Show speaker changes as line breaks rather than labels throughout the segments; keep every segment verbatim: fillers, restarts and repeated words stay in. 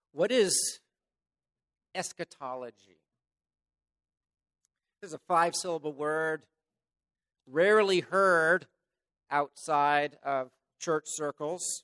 What is eschatology? This is a five-syllable word, rarely heard outside of church circles.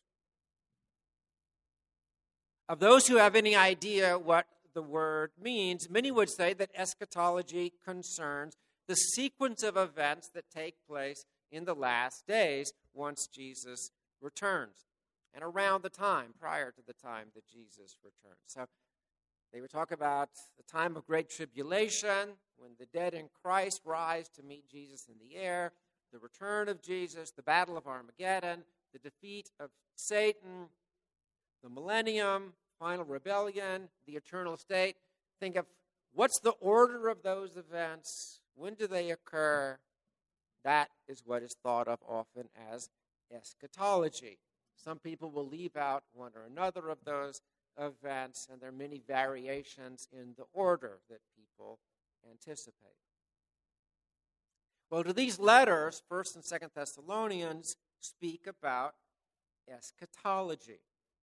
Of those who have any idea what the word means, many would say that eschatology concerns the sequence of events that take place in the last days once Jesus returns, and around the time, prior to the time that Jesus returns. So they would talk about the time of great tribulation, when the dead in Christ rise to meet Jesus in the air, the return of Jesus, the battle of Armageddon, the defeat of Satan, the millennium, final rebellion, the eternal state. Think of what's the order of those events? When do they occur? That is what is thought of often as eschatology. Some people will leave out one or another of those events, and there are many variations in the order that people anticipate. Well, do these letters, First and Second Thessalonians, speak about eschatology?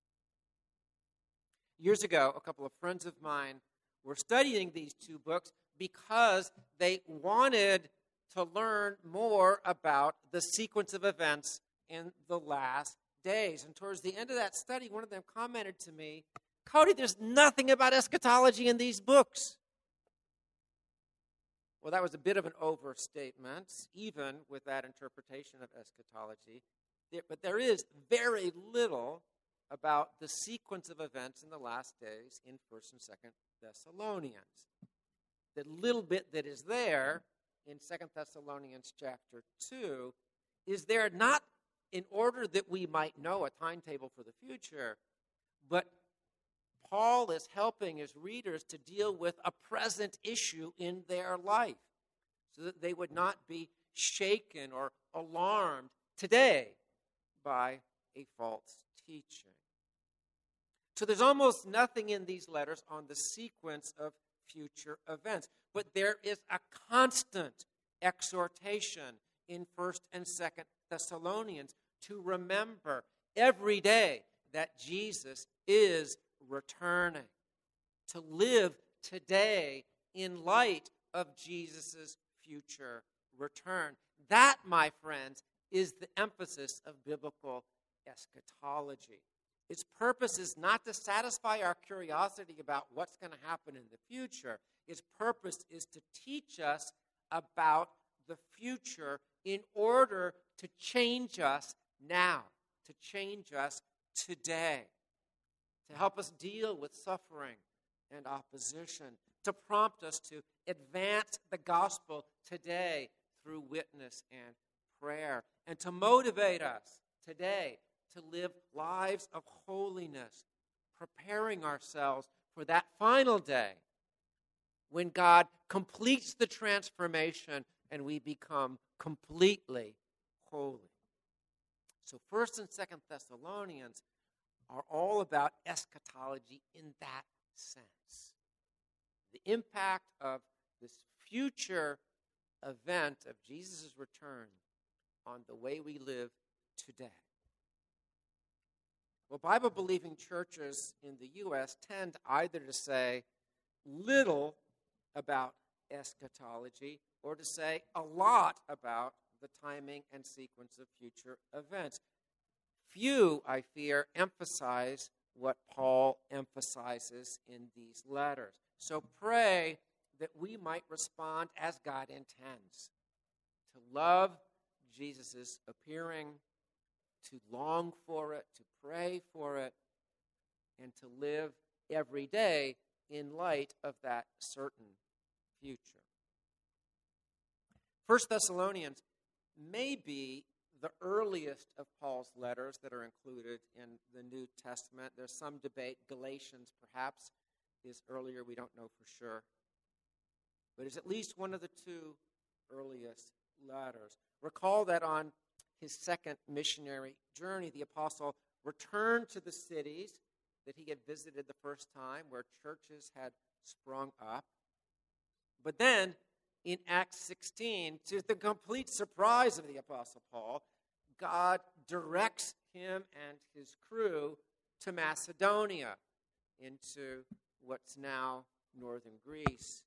Years ago, a couple of friends of mine were studying these two books because they wanted to learn more about the sequence of events in the last days. And towards the end of that study, one of them commented to me, "Cody, there's nothing about eschatology in these books." Well, that was a bit of an overstatement, even with that interpretation of eschatology. But there is very little about the sequence of events in the last days in First and Second Thessalonians. The little bit that is there in Second Thessalonians chapter two is there not in order that we might know a timetable for the future, but Paul is helping his readers to deal with a present issue in their life so that they would not be shaken or alarmed today by a false teaching. So there's almost nothing in these letters on the sequence of future events, but there is a constant exhortation in First and Second Thessalonians to remember every day that Jesus is returning, to live today in light of Jesus' future return. That, my friends, is the emphasis of biblical eschatology. Its purpose is not to satisfy our curiosity about what's going to happen in the future. Its purpose is to teach us about the future in order to change us now, to change us today, to help us deal with suffering and opposition, to prompt us to advance the gospel today through witness and prayer, and to motivate us today to live lives of holiness, preparing ourselves for that final day when God completes the transformation and we become completely holy. So First and Second Thessalonians are all about eschatology in that sense. The impact of this future event of Jesus' return on the way we live today. Well, Bible-believing churches in the U S tend either to say little about eschatology or to say a lot about the timing and sequence of future events. Few, I fear, emphasize what Paul emphasizes in these letters. So pray that we might respond as God intends, to love Jesus' appearing, to long for it, to pray for it, and to live every day in light of that certain future. First Thessalonians may be the earliest of Paul's letters that are included in the New Testament. There's some debate. Galatians, perhaps, is earlier. We don't know for sure. But it's at least one of the two earliest letters. Recall that on his second missionary journey, the apostle returned to the cities that he had visited the first time, where churches had sprung up. But then, in Acts sixteen, to the complete surprise of the apostle Paul, God directs him and his crew to Macedonia, into what's now northern Greece.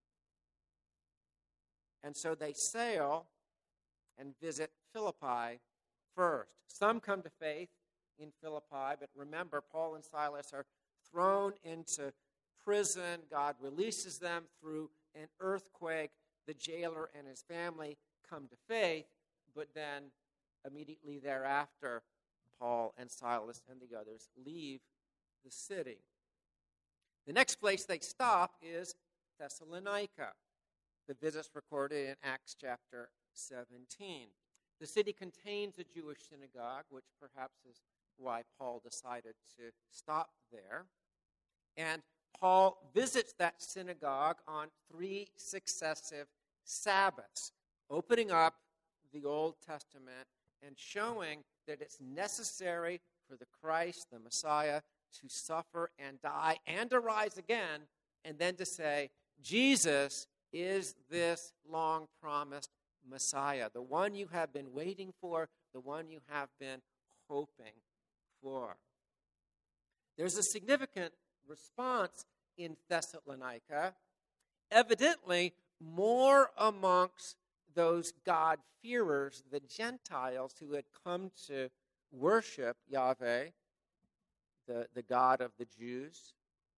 And so they sail and visit Philippi first. Some come to faith in Philippi, but remember, Paul and Silas are thrown into prison. God releases them through an earthquake. The jailer and his family come to faith, but then immediately thereafter, Paul and Silas and the others leave the city. The next place they stop is Thessalonica. The visit's recorded in Acts chapter seventeen. The city contains a Jewish synagogue, which perhaps is why Paul decided to stop there. And Paul visits that synagogue on three successive Sabbaths, opening up the Old Testament and showing that it's necessary for the Christ, the Messiah, to suffer and die and to rise again, and then to say, Jesus is this long-promised Messiah, the one you have been waiting for, the one you have been hoping for. There's a significant response in Thessalonica, evidently more amongst those God-fearers, the Gentiles who had come to worship Yahweh, the, the God of the Jews.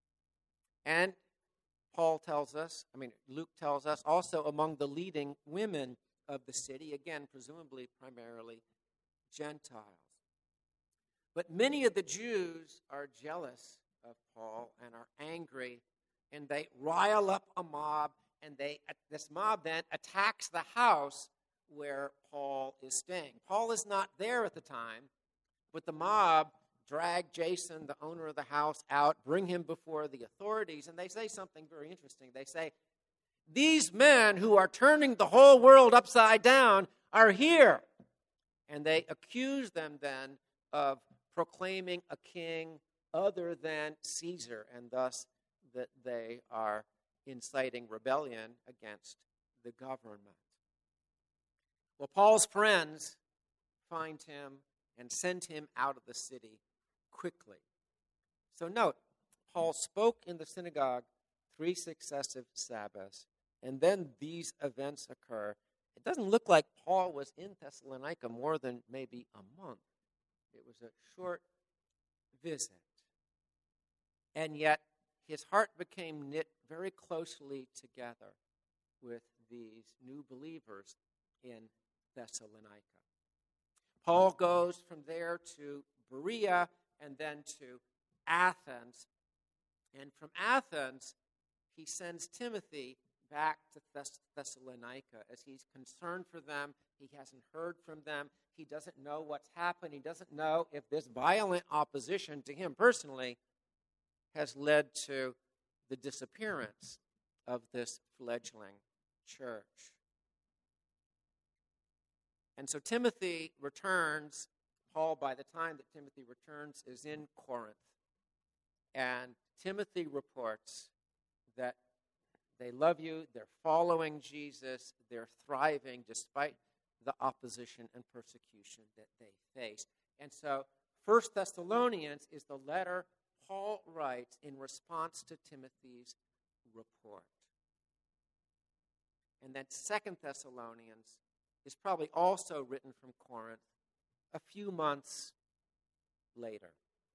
And Paul tells us, I mean, Luke tells us, also among the leading women of the city, again, presumably primarily Gentiles. But many of the Jews are jealous of Paul and are angry, and they rile up a mob, and they this mob then attacks the house where Paul is staying. Paul is not there at the time, but the mob drag Jason, the owner of the house, out, bring him before the authorities, and they say something very interesting. They say, these men who are turning the whole world upside down are here. And they accuse them then of proclaiming a king other than Caesar, and thus that they are inciting rebellion against the government. Well, Paul's friends find him and send him out of the city quickly. So note, Paul spoke in the synagogue three successive Sabbaths, and then these events occur. It doesn't look like Paul was in Thessalonica more than maybe a month. It was a short visit. And yet, his heart became knit very closely together with these new believers in Thessalonica. Paul goes from there to Berea and then to Athens. And from Athens, he sends Timothy back to Thess- Thessalonica as he's concerned for them. He hasn't heard from them. He doesn't know what's happened. He doesn't know if this violent opposition to him personally has led to the disappearance of this fledgling church. And so Timothy returns. Paul, by the time that Timothy returns, is in Corinth. And Timothy reports that they love you, they're following Jesus, they're thriving despite the opposition and persecution that they face. And so First Thessalonians is the letter Paul writes in response to Timothy's report. And then Second Thessalonians is probably also written from Corinth a few months later.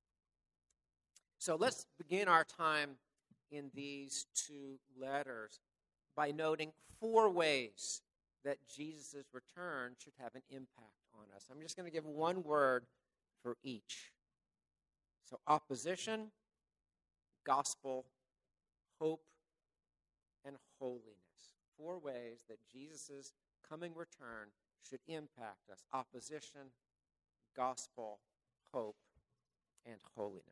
So let's begin our time in these two letters by noting four ways that Jesus' return should have an impact on us. I'm just going to give one word for each. So opposition, gospel, hope, and holiness. Four ways that Jesus' coming return should impact us. Opposition, gospel, hope, and holiness.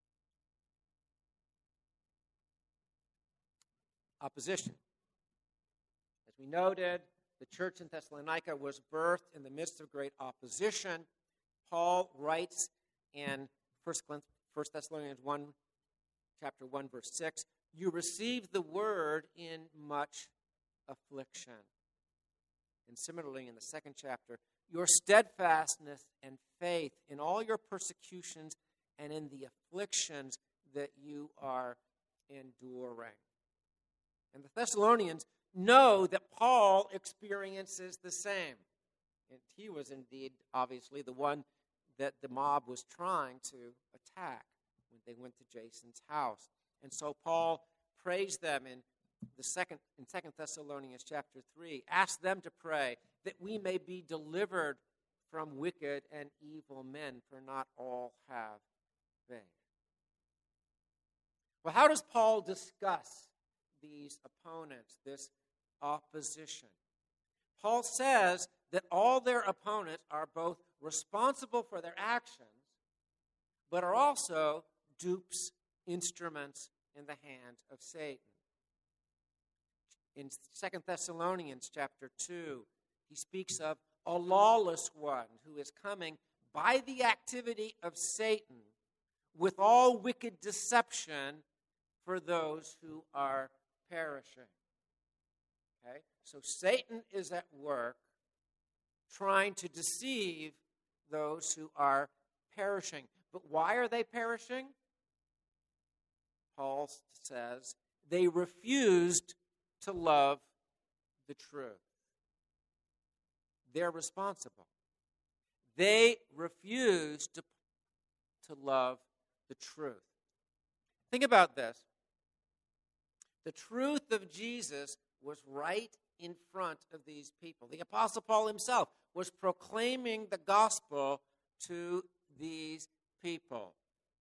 Opposition. As we noted, the church in Thessalonica was birthed in the midst of great opposition. Paul writes in First Thessalonians one, chapter one, verse six, you received the word in much affliction. And similarly, in the second chapter, your steadfastness and faith in all your persecutions and in the afflictions that you are enduring. And the Thessalonians know that Paul experiences the same. And he was indeed, obviously, the one that the mob was trying to attack when they went to Jason's house. And so Paul prays them in the second in Second Thessalonians chapter three, ask them to pray that we may be delivered from wicked and evil men, for not all have faith. Well, how does Paul discuss these opponents, this opposition? Paul says that all their opponents are both responsible for their actions, but are also dupes, instruments in the hand of Satan. In Second Thessalonians chapter two, he speaks of a lawless one who is coming by the activity of Satan with all wicked deception for those who are perishing. Okay? So Satan is at work trying to deceive those who are perishing. But why are they perishing? Paul says they refused to love the truth. They're responsible. They refused to, to love the truth. Think about this. The truth of Jesus was right in front of these people. The Apostle Paul himself was proclaiming the gospel to these people.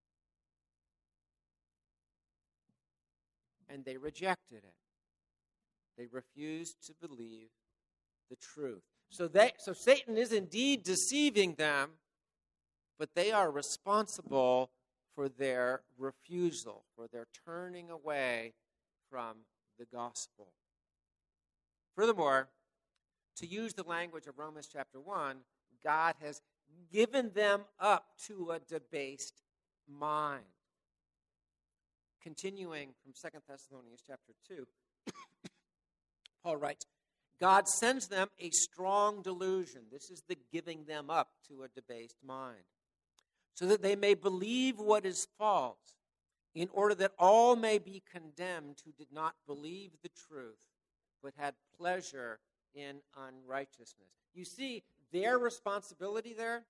And they rejected it. They refused to believe the truth. So they, so Satan is indeed deceiving them, but they are responsible for their refusal, for their turning away from the gospel. Furthermore, to use the language of Romans chapter one, God has given them up to a debased mind. Continuing from Second Thessalonians chapter two, Paul writes, God sends them a strong delusion. This is the giving them up to a debased mind, so that they may believe what is false, in order that all may be condemned who did not believe the truth, but had pleasure in unrighteousness. You see their responsibility there?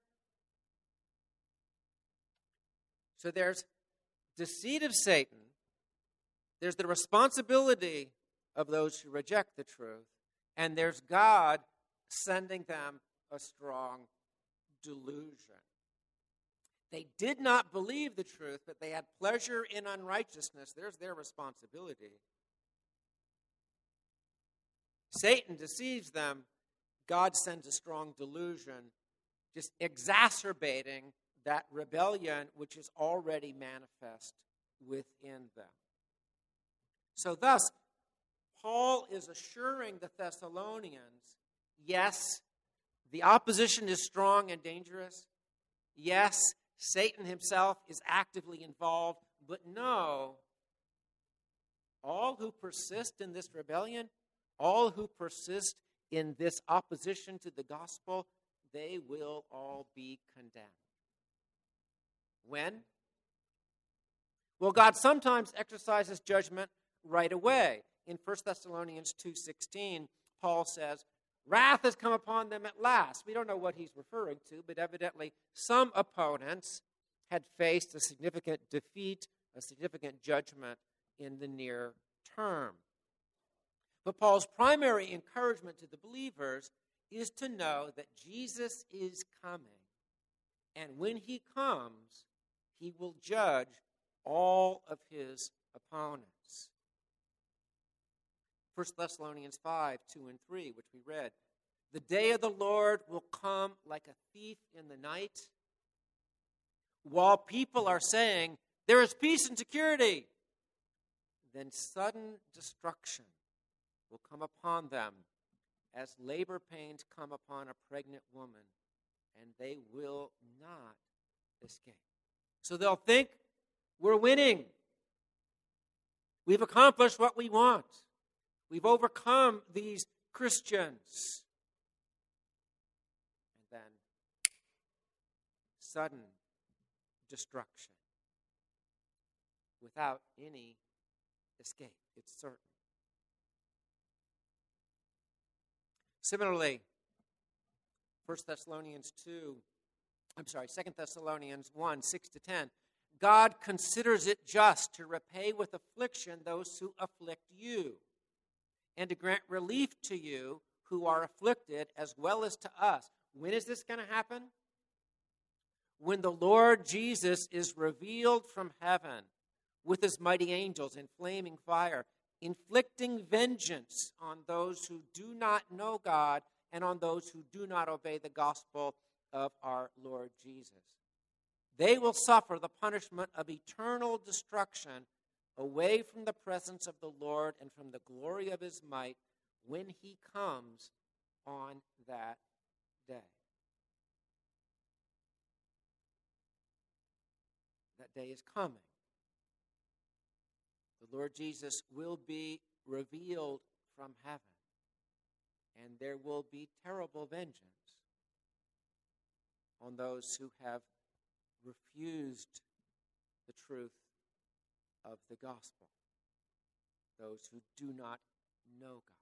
So there's deceit of Satan. There's the responsibility of those who reject the truth. And there's God sending them a strong delusion. They did not believe the truth, but they had pleasure in unrighteousness. There's their responsibility. Satan deceives them. God sends a strong delusion, just exacerbating that rebellion which is already manifest within them. So thus, Paul is assuring the Thessalonians, yes, the opposition is strong and dangerous. Yes, Satan himself is actively involved. But no, all who persist in this rebellion, all who persist in this opposition to the gospel, they will all be condemned. When? Well, God sometimes exercises judgment right away. In First Thessalonians two sixteen, Paul says, wrath has come upon them at last. We don't know what he's referring to, but evidently some opponents had faced a significant defeat, a significant judgment in the near term. But Paul's primary encouragement to the believers is to know that Jesus is coming. And when he comes, he will judge all of his opponents. First Thessalonians five, two and three, which we read. The day of the Lord will come like a thief in the night. While people are saying, there is peace and security, then sudden destruction will come upon them as labor pains come upon a pregnant woman, and they will not escape. So they'll think, we're winning. We've accomplished what we want. We've overcome these Christians. And then, sudden destruction without any escape. It's certain. Similarly, First Thessalonians two, I'm sorry, Second Thessalonians one, six to ten, God considers it just to repay with affliction those who afflict you, and to grant relief to you who are afflicted, as well as to us. When is this going to happen? When the Lord Jesus is revealed from heaven with his mighty angels in flaming fire, inflicting vengeance on those who do not know God and on those who do not obey the gospel of our Lord Jesus. They will suffer the punishment of eternal destruction away from the presence of the Lord and from the glory of his might when he comes on that day. That day is coming. The Lord Jesus will be revealed from heaven, and there will be terrible vengeance on those who have refused the truth of the gospel, those who do not know God.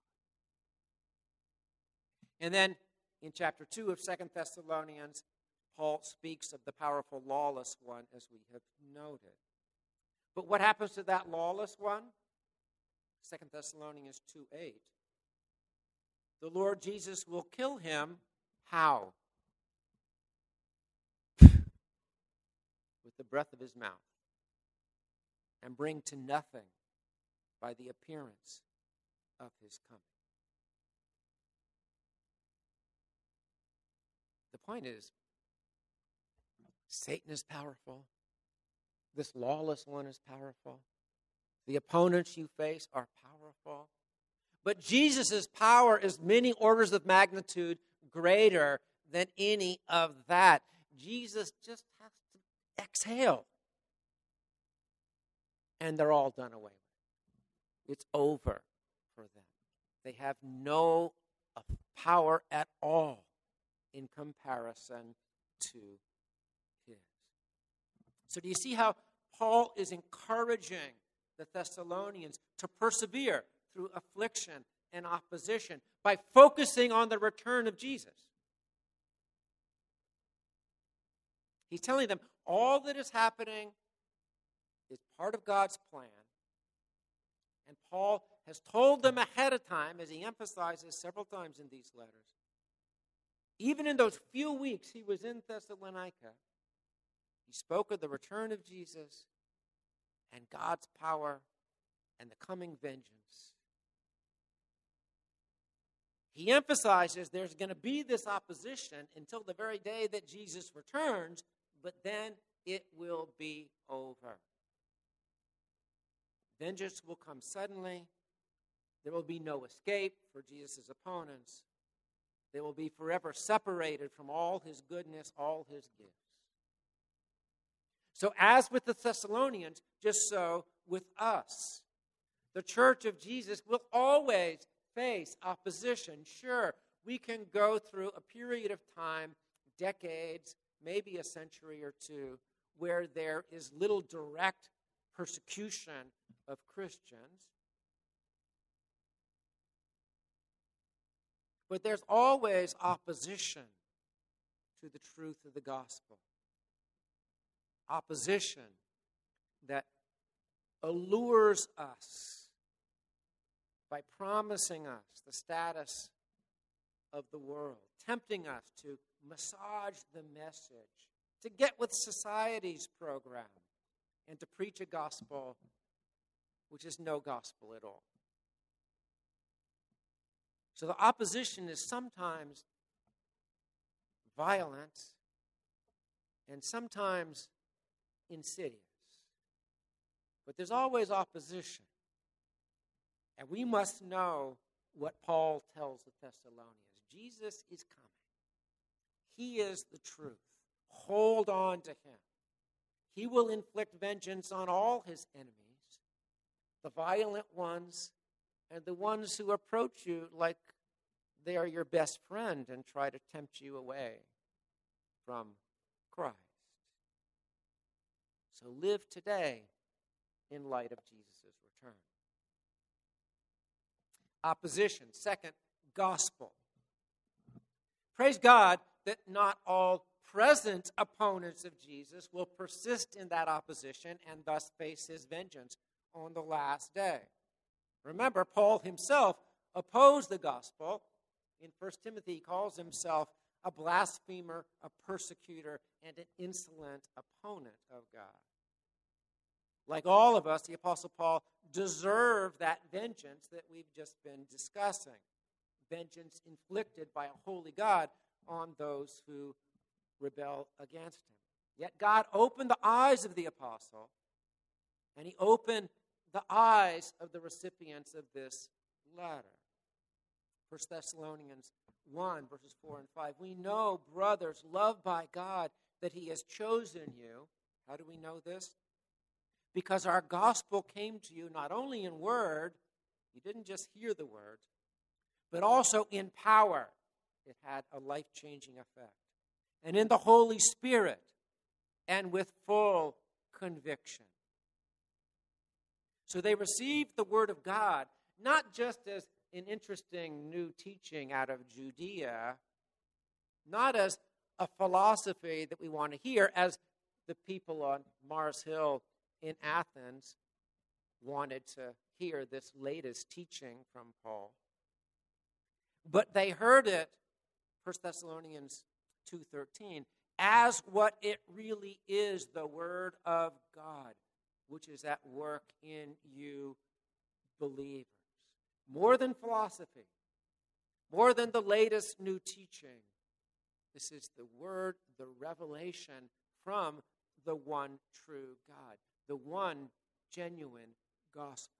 And then in chapter two of Second Thessalonians, Paul speaks of the powerful lawless one, as we have noted. But what happens to that lawless one? Second Thessalonians two eight. The Lord Jesus will kill him. How? With the breath of his mouth, and bring to nothing by the appearance of his coming. The point is, Satan is powerful. This lawless one is powerful. The opponents you face are powerful. But Jesus' power is many orders of magnitude greater than any of that. Jesus just has to exhale, and they're all done away with. It's over for them. They have no power at all in comparison to his. So do you see how Paul is encouraging the Thessalonians to persevere through affliction and opposition by focusing on the return of Jesus? He's telling them all that is happening is part of God's plan. And Paul has told them ahead of time, as he emphasizes several times in these letters. Even in those few weeks he was in Thessalonica, he spoke of the return of Jesus and God's power and the coming vengeance. He emphasizes there's going to be this opposition until the very day that Jesus returns, but then it will be over. Vengeance will come suddenly. There will be no escape for Jesus' opponents. They will be forever separated from all his goodness, all his gifts. So as with the Thessalonians, just so with us. The church of Jesus will always face opposition. Sure, we can go through a period of time, decades, maybe a century or two, where there is little direct persecution of Christians. But there's always opposition to the truth of the gospel. Opposition that allures us by promising us the status of the world, tempting us to massage the message, to get with society's program, and to preach a gospel which is no gospel at all. So the opposition is sometimes violent and sometimes insidious. But there's always opposition. And we must know what Paul tells the Thessalonians. Jesus is coming. He is the truth. Hold on to him. He will inflict vengeance on all his enemies, the violent ones, and the ones who approach you like they are your best friend and try to tempt you away from Christ. So live today in light of Jesus' return. Opposition. Second, gospel. Praise God that not all present opponents of Jesus will persist in that opposition and thus face his vengeance on the last day. Remember, Paul himself opposed the gospel. In First Timothy, he calls himself a blasphemer, a persecutor, and an insolent opponent of God. Like all of us, the Apostle Paul deserved that vengeance that we've just been discussing. Vengeance inflicted by a holy God on those who rebel against him. Yet God opened the eyes of the apostle, and he opened the eyes of the recipients of this letter. First Thessalonians one, verses four and five. We know, brothers, loved by God, that he has chosen you. How do we know this? Because our gospel came to you not only in word, you didn't just hear the word, but also in power. It had a life-changing effect. And in the Holy Spirit, and with full conviction. So they received the word of God, not just as an interesting new teaching out of Judea, not as a philosophy that we want to hear, as the people on Mars Hill in Athens wanted to hear this latest teaching from Paul. But they heard it, First Thessalonians two thirteen, as what it really is, the Word of God, which is at work in you believers. More than philosophy, more than the latest new teaching. This is the Word, the revelation from the one true God, the one genuine gospel.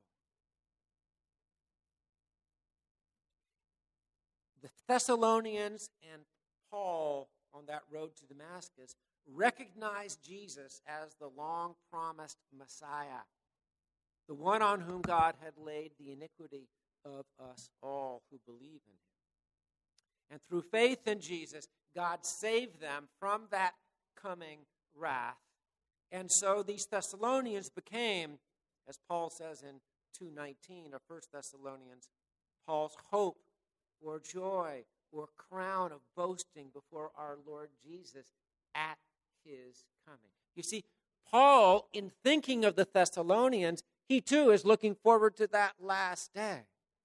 The Thessalonians and Paul on that road to Damascus recognized Jesus as the long-promised Messiah, the one on whom God had laid the iniquity of us all who believe in him. And through faith in Jesus, God saved them from that coming wrath. And so these Thessalonians became, as Paul says in two nineteen of First Thessalonians, Paul's hope or joy or crown of boasting before our Lord Jesus at his coming. You see, Paul, in thinking of the Thessalonians, he too is looking forward to that last day.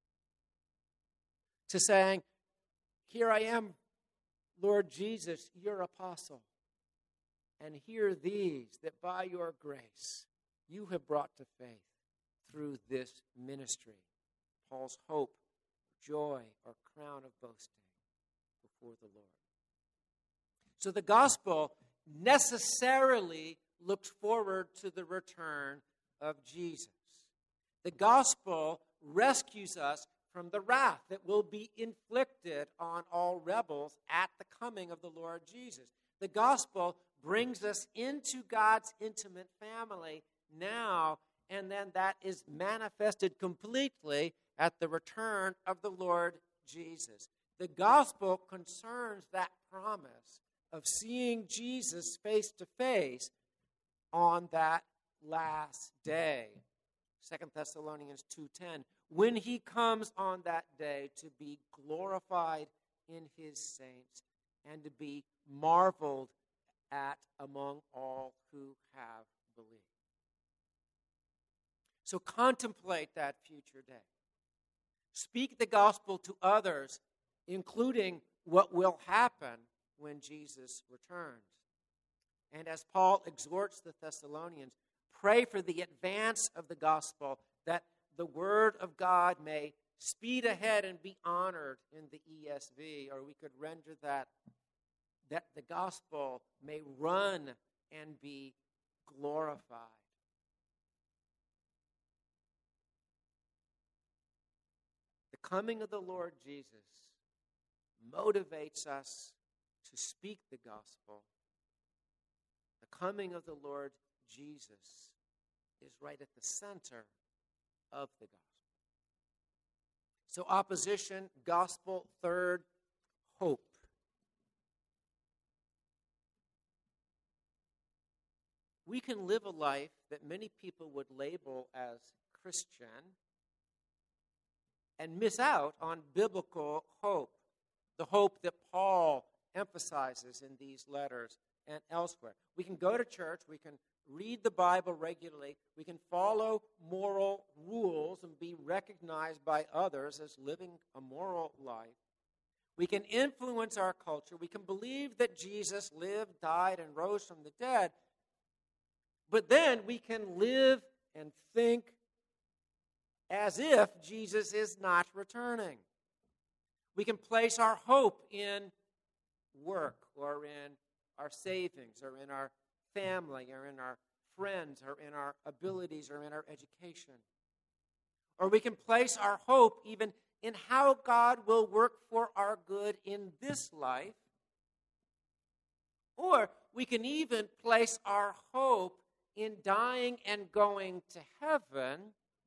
To saying, here I am, Lord Jesus, your apostle. And hear these that by your grace you have brought to faith through this ministry. Paul's hope, joy, or crown of boasting before the Lord. So the gospel necessarily looks forward to the return of Jesus. The gospel rescues us from the wrath that will be inflicted on all rebels at the coming of the Lord Jesus. The gospel brings us into God's intimate family now, and then that is manifested completely at the return of the Lord Jesus. The gospel concerns that promise of seeing Jesus face to face on that last day. Second Thessalonians two ten, when he comes on that day to be glorified in his saints and to be marveled at among all who have believed. So contemplate that future day. Speak the gospel to others, including what will happen when Jesus returns. And as Paul exhorts the Thessalonians, pray for the advance of the gospel, that the word of God may speed ahead and be honored in the E S V, or we could render that, that the gospel may run and be glorified. The coming of the Lord Jesus motivates us to speak the gospel. The coming of the Lord Jesus is right at the center of the gospel. So opposition, gospel, third, hope. we can live a life that many people would label as Christian and miss out on biblical hope, the hope that Paul emphasizes in these letters and elsewhere. We can go to church, we can read the Bible regularly, we can follow moral rules and be recognized by others as living a moral life. We can influence our culture, we can believe that Jesus lived, died, and rose from the dead, but then we can live and think as if Jesus is not returning. We can place our hope in work or in our savings or in our family or in our friends or in our abilities or in our education. Or we can place our hope even in how God will work for our good in this life. Or we can even place our hope in dying and going to heaven.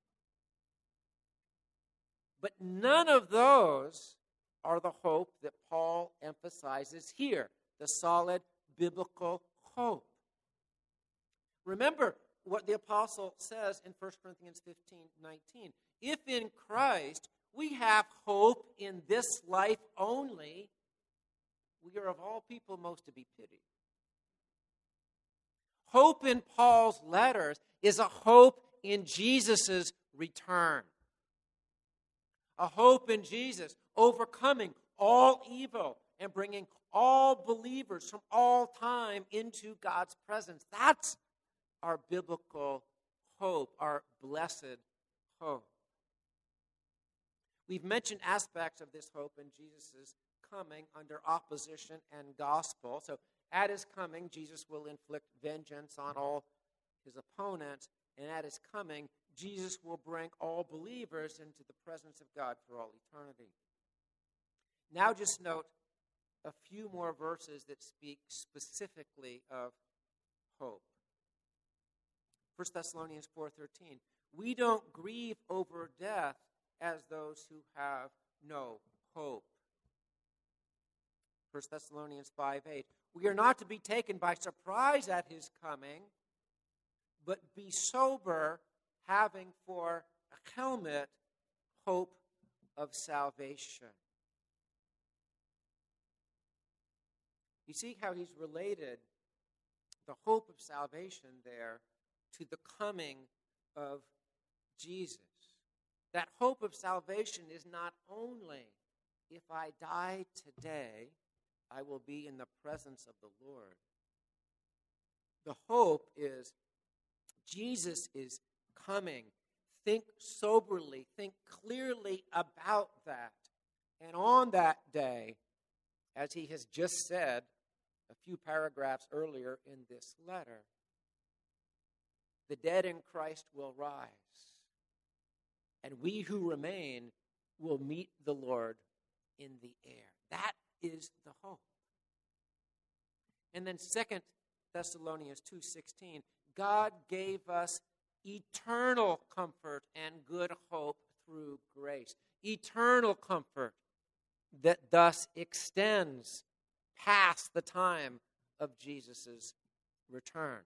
But none of those are the hope that Paul emphasizes here, the solid biblical hope. Remember what the apostle says in First Corinthians fifteen nineteen. If in Christ we have hope in this life only, we are of all people most to be pitied. Hope in Paul's letters is a hope in Jesus' return. A hope in Jesus overcoming all evil and bringing all believers from all time into God's presence. That's our biblical hope, our blessed hope. We've mentioned aspects of this hope in Jesus' coming under opposition and gospel. So at his coming, Jesus will inflict vengeance on all his opponents, and at his coming, Jesus will bring all believers into the presence of God for all eternity. Now just note a few more verses that speak specifically of hope. First Thessalonians four thirteen. We don't grieve over death as those who have no hope. First Thessalonians five eight. We are not to be taken by surprise at his coming, but be sober, having for a helmet hope of salvation. You see how he's related the hope of salvation there to the coming of Jesus. That hope of salvation is not only, if I die today, I will be in the presence of the Lord. The hope is Jesus is coming. Think soberly, think clearly about that. And on that day, as he has just said a few paragraphs earlier in this letter, the dead in Christ will rise, and we who remain will meet the Lord in the air. That is the hope. And then Second Thessalonians two sixteen, God gave us eternal comfort and good hope through grace. Eternal comfort that thus extends past the time of Jesus' return.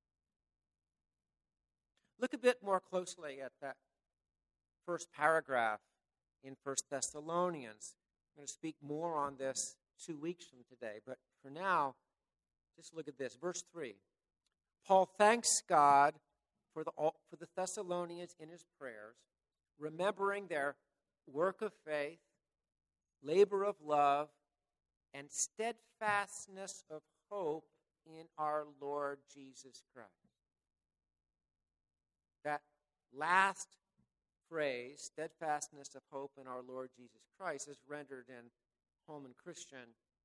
Look a bit more closely at that first paragraph in First Thessalonians. I'm going to speak more on this two weeks from today, but for now, just look at this. Verse three. Paul thanks God for the, for the Thessalonians in his prayers, remembering their work of faith, labor of love, and steadfastness of hope in our Lord Jesus Christ. That last phrase, steadfastness of hope in our Lord Jesus Christ, is rendered in Holman Christian,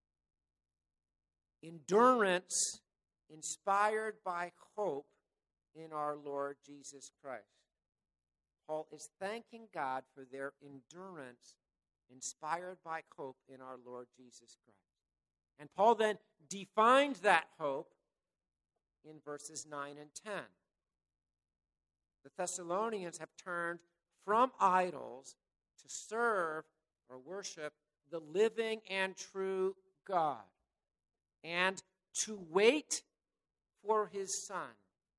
endurance inspired by hope in our Lord Jesus Christ. Paul is thanking God for their endurance inspired by hope in our Lord Jesus Christ. And Paul then defines that hope in verses nine and ten. The Thessalonians have turned from idols to serve or worship the living and true God, and to wait for his Son,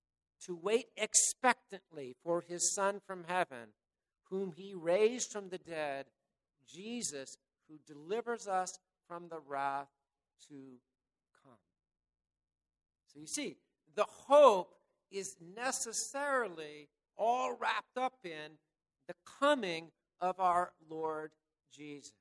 to wait expectantly for his Son from heaven, whom he raised from the dead, Jesus, who delivers us from the wrath to come. So you see, the hope is necessarily all wrapped up in the coming of our Lord Jesus.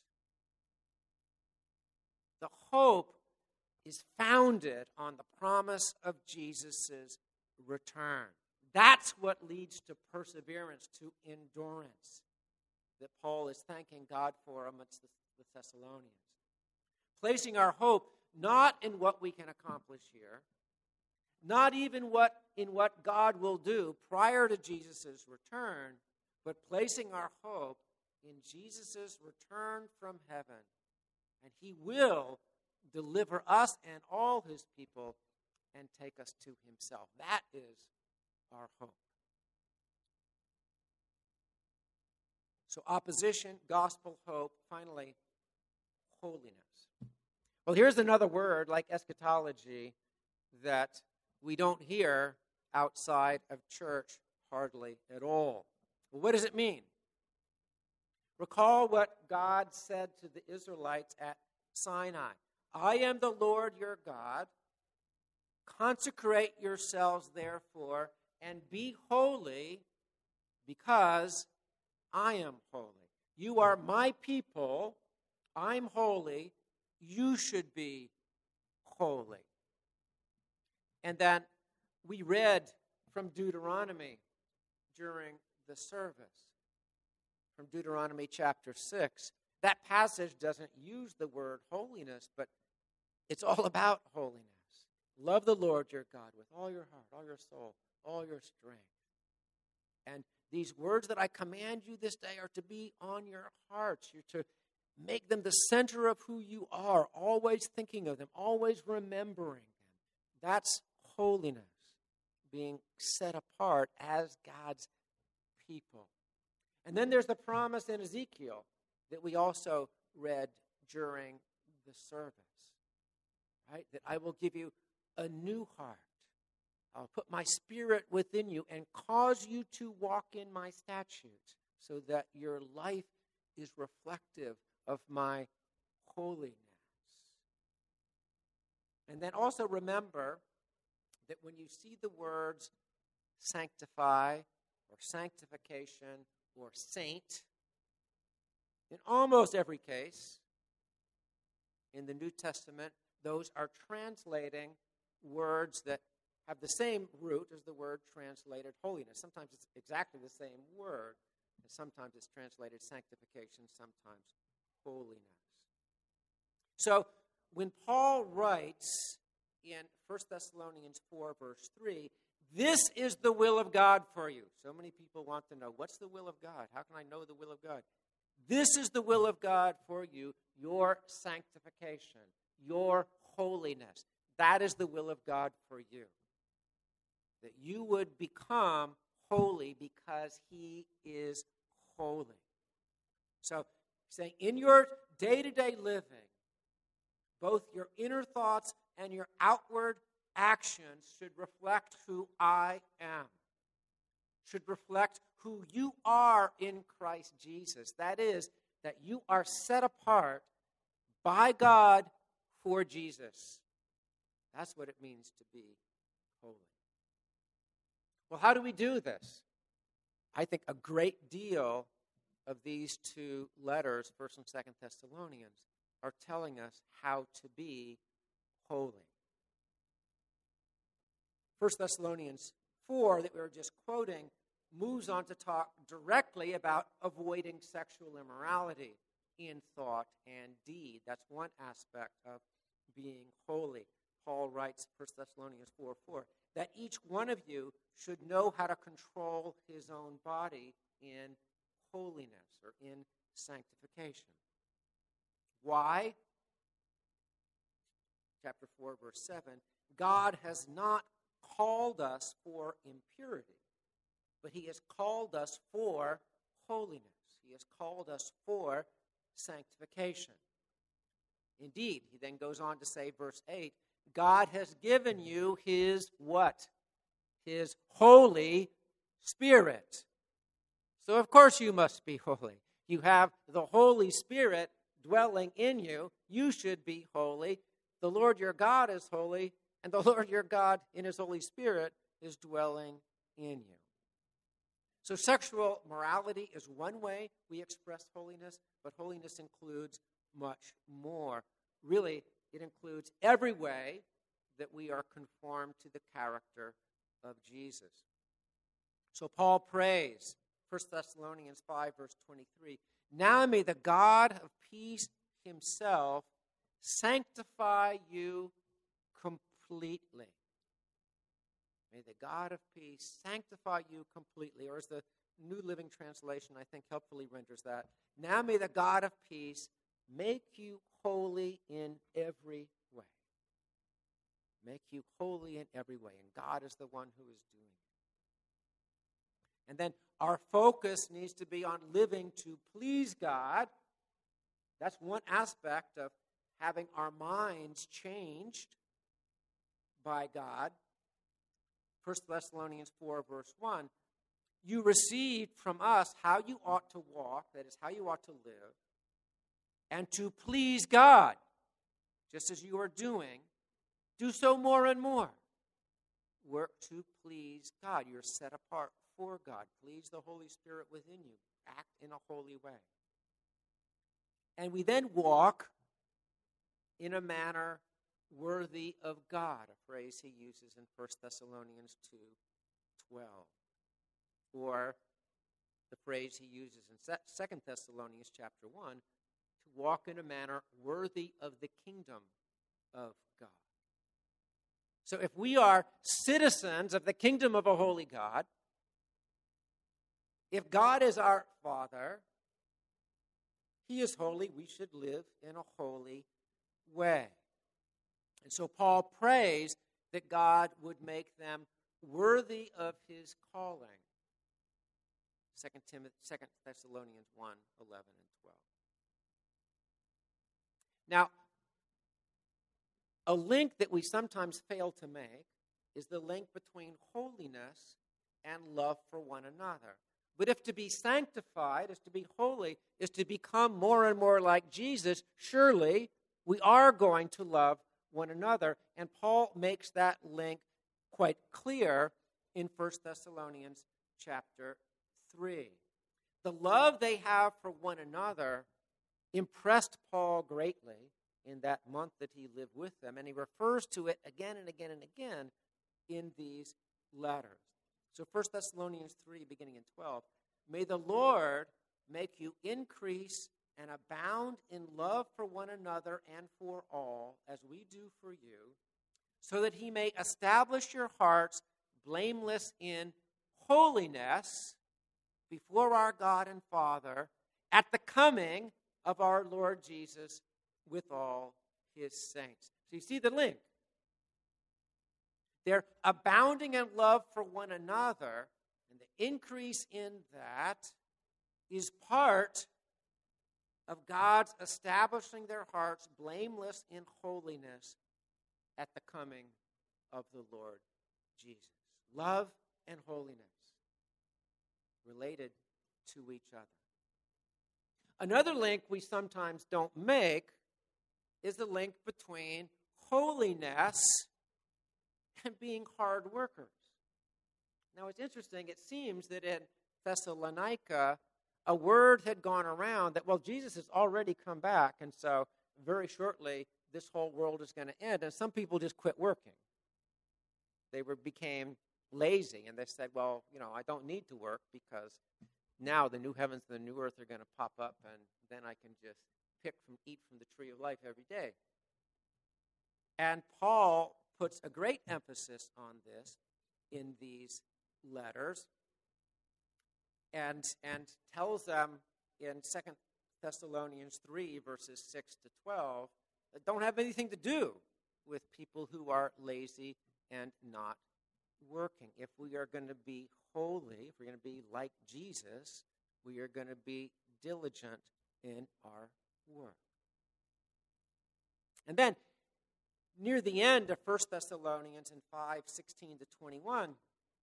The hope is founded on the promise of Jesus' return. That's what leads to perseverance, to endurance, that Paul is thanking God for amongst the, the Thessalonians. Placing our hope not in what we can accomplish here, not even what in what God will do prior to Jesus' return, but placing our hope in Jesus' return from heaven. And he will deliver us and all his people and take us to himself. That is our hope. So opposition, gospel, hope, finally, holiness. Well, here's another word like eschatology that we don't hear outside of church hardly at all. Well, what does it mean? Recall what God said to the Israelites at Sinai. I am the Lord your God. Consecrate yourselves, therefore, and be holy, because I am holy. You are my people. I'm holy. You should be holy. And then we read from Deuteronomy during the service, from Deuteronomy chapter six. That passage doesn't use the word holiness, but it's all about holiness. Love the Lord your God with all your heart, all your soul, all your strength. And these words that I command you this day are to be on your hearts. You're to make them the center of who you are, always thinking of them, always remembering them. That's holiness, being set apart as God's people. And then there's the promise in Ezekiel that we also read during the service, right? That I will give you a new heart. I'll put my spirit within you and cause you to walk in my statutes so that your life is reflective of my holiness. And then also remember that when you see the words sanctify or sanctification or saint, in almost every case in the New Testament, those are translating words that have the same root as the word translated holiness. Sometimes it's exactly the same word, and sometimes it's translated sanctification, sometimes holiness. So when Paul writes in First Thessalonians four, verse three, this is the will of God for you. So many people want to know, what's the will of God? How can I know the will of God? This is the will of God for you, your sanctification, your holiness. That is the will of God for you. That you would become holy because he is holy. So, saying in your day-to-day living, both your inner thoughts and your outward actions should reflect who I am, should reflect who you are in Christ Jesus. That is, that you are set apart by God for Jesus. That's what it means to be holy. Well, how do we do this? I think a great deal of these two letters, First and Second Thessalonians, are telling us how to be holy. First Thessalonians four, that we were just quoting, moves on to talk directly about avoiding sexual immorality in thought and deed. That's one aspect of being holy. Paul writes, First Thessalonians four four, that each one of you should know how to control his own body in holiness or in sanctification. Why? Chapter four, verse seven, God has not called us for impurity, but he has called us for holiness. He has called us for sanctification. Indeed, he then goes on to say, verse eight, God has given you his what? his Holy Spirit. So of course you must be holy. You have the Holy Spirit dwelling in you. You should be holy. The Lord your God is holy, and the Lord your God in his Holy Spirit is dwelling in you. So sexual morality is one way we express holiness, but holiness includes much more. Really, it includes every way that we are conformed to the character of Jesus. So Paul prays, First Thessalonians five, verse twenty-three, "Now may the God of peace himself sanctify you completely." May the God of peace sanctify you completely. Or as the New Living Translation, I think, helpfully renders that, "Now may the God of peace make you holy in every way." Make you holy in every way. And God is the one who is doing it. And then our focus needs to be on living to please God. That's one aspect of having our minds changed by God. First Thessalonians four, verse one, "You received from us how you ought to walk," that is, how you ought to live, "and to please God, just as you are doing, do so more and more." Work to please God. You're set apart for God. Please the Holy Spirit within you. Act in a holy way. And we then walk in a manner worthy of God, a phrase he uses in First Thessalonians two twelve. Or the phrase he uses in Second Thessalonians chapter one, to walk in a manner worthy of the kingdom of God. So if we are citizens of the kingdom of a holy God, if God is our Father, he is holy, we should live in a holy way. And so Paul prays that God would make them worthy of his calling. Second Timothy, Second Thessalonians one, eleven and twelve. Now, a link that we sometimes fail to make is the link between holiness and love for one another. But if to be sanctified, is to be holy, is to become more and more like Jesus, surely we are going to love one another. And Paul makes that link quite clear in First Thessalonians chapter three. The love they have for one another impressed Paul greatly in that month that he lived with them, and he refers to it again and again and again in these letters. So First Thessalonians three, beginning in twelve, "May the Lord make you increase and abound in love for one another and for all, as we do for you, so that he may establish your hearts blameless in holiness before our God and Father at the coming of our Lord Jesus with all his saints." So you see the link. They're abounding in love for one another, and the increase in that is part of God's establishing their hearts blameless in holiness at the coming of the Lord Jesus. Love and holiness related to each other. Another link we sometimes don't make is the link between holiness and being hard workers. Now, it's interesting. It seems that in Thessalonica, a word had gone around that, well, Jesus has already come back, and so very shortly this whole world is going to end. And some people just quit working. They were became lazy, and they said, well, you know, I don't need to work because now the new heavens and the new earth are going to pop up, and then I can just pick from, eat from the tree of life every day. And Paul puts a great emphasis on this in these letters and, and tells them in Second Thessalonians three, verses six to twelve, that don't have anything to do with people who are lazy and not working. If we are going to be holy, if we're going to be like Jesus, we are going to be diligent in our work. And then, near the end of First Thessalonians in five, sixteen to twenty-one,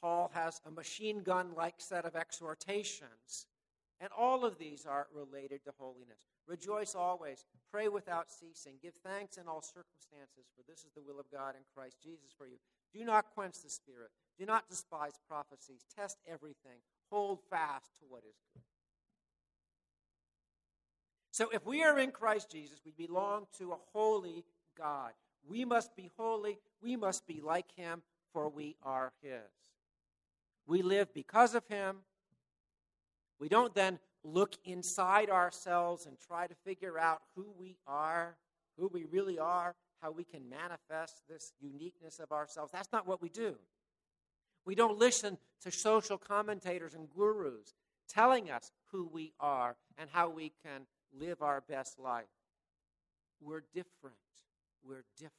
Paul has a machine gun-like set of exhortations, and all of these are related to holiness. Rejoice always, pray without ceasing, give thanks in all circumstances, for this is the will of God in Christ Jesus for you. Do not quench the Spirit. Do not despise prophecies. Test everything. Hold fast to what is good. So if we are in Christ Jesus, we belong to a holy God. We must be holy. We must be like him, for we are his. We live because of him. We don't then look inside ourselves and try to figure out who we are, who we really are, how we can manifest this uniqueness of ourselves. That's not what we do. We don't listen to social commentators and gurus telling us who we are and how we can live our best life. We're different. We're different.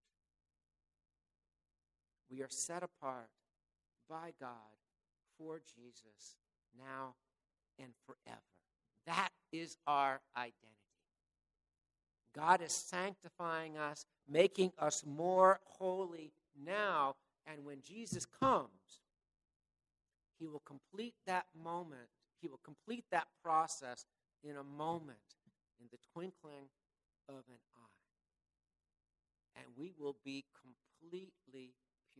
We are set apart by God for Jesus now and forever. That is our identity. God is sanctifying us, making us more holy now, and when Jesus comes, he will complete that moment. He will complete that process in a moment, in the twinkling of an eye. And we will be completely pure,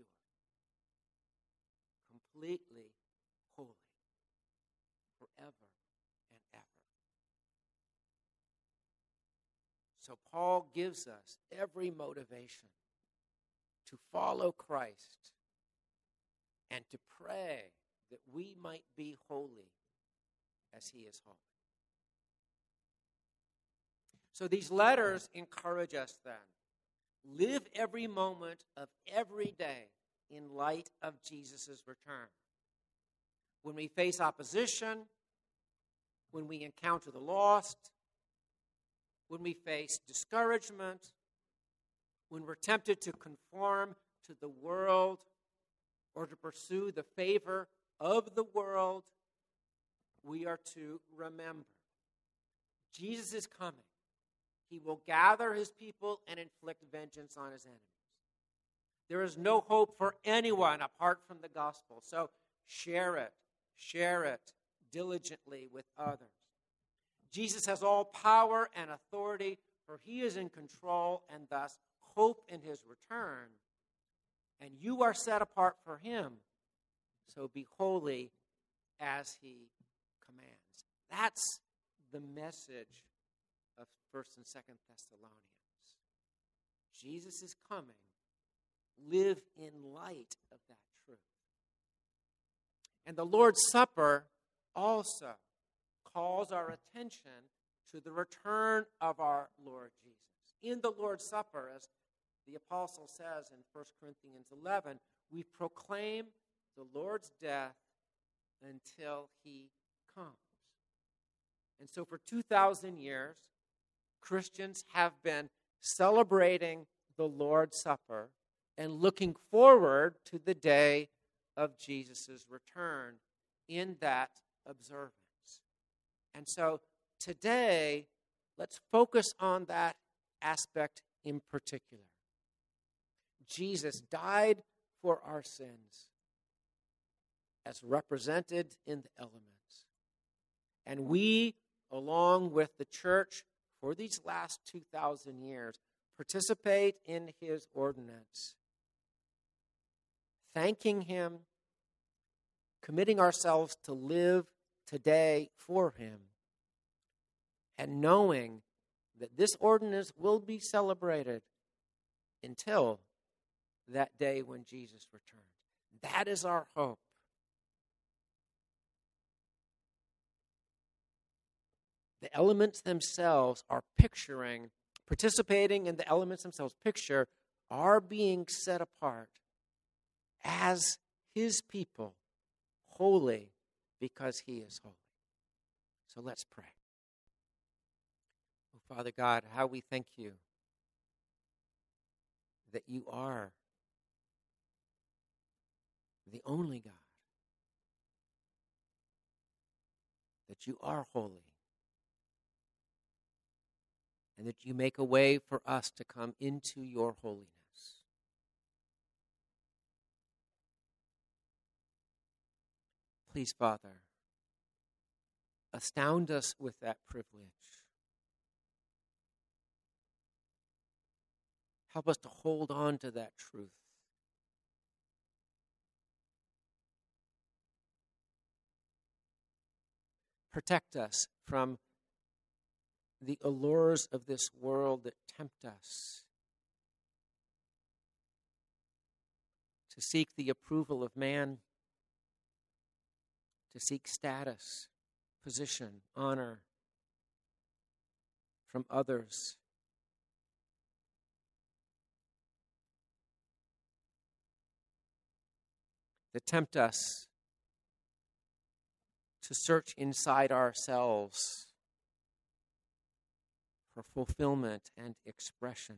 completely holy, forever and ever. So Paul gives us every motivation to follow Christ and to pray that we might be holy as he is holy. So these letters encourage us then. Live every moment of every day in light of Jesus' return. When we face opposition, when we encounter the lost, when we face discouragement, when we're tempted to conform to the world or to pursue the favor of the world, we are to remember Jesus is coming. He will gather his people and inflict vengeance on his enemies. There is no hope for anyone apart from the gospel. So share it, share it diligently with others. Jesus has all power and authority, for he is in control, and thus hope in his return. And you are set apart for him, so be holy as he commands. That's the message of First and Second Thessalonians. Jesus is coming. Live in light of that truth. And the Lord's Supper also calls our attention to the return of our Lord Jesus. In the Lord's Supper, as the apostle says in First Corinthians eleven, we proclaim the Lord's death until he comes. And so for two thousand years, Christians have been celebrating the Lord's Supper and looking forward to the day of Jesus' return in that observance. And so today, let's focus on that aspect in particular. Jesus died for our sins as represented in the elements. And we, along with the church, for these last two thousand years, participate in his ordinance, thanking him, committing ourselves to live today for him, and knowing that this ordinance will be celebrated until that day when Jesus returns. That is our hope. The elements themselves are picturing, participating in the elements themselves, picture our being set apart as his people, holy because he is holy. So let's pray. Oh, Father God, how we thank you that you are the only God, that you are holy, and that you make a way for us to come into your holiness. Please, Father, astound us with that privilege. Help us to hold on to that truth. Protect us from the allures of this world that tempt us to seek the approval of man, to seek status, position, honor from others. That tempt us to search inside ourselves for fulfillment and expression.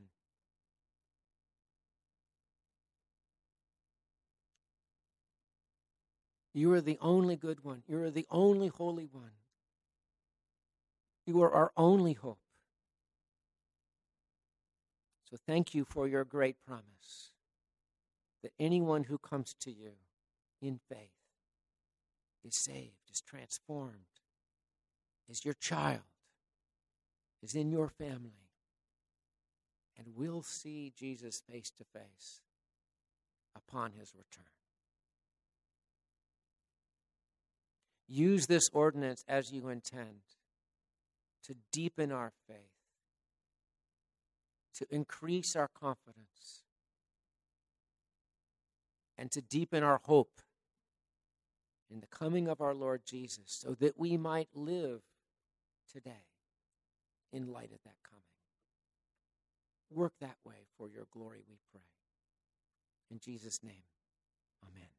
You are the only good one. You are the only holy one. You are our only hope. So thank you for your great promise that anyone who comes to you in faith is saved, is transformed, is your child, is in your family, and will see Jesus face to face upon his return. Use this ordinance as you intend to deepen our faith, to increase our confidence, and to deepen our hope in the coming of our Lord Jesus, so that we might live today in light of that coming. Work that way for your glory, we pray. In Jesus' name, amen.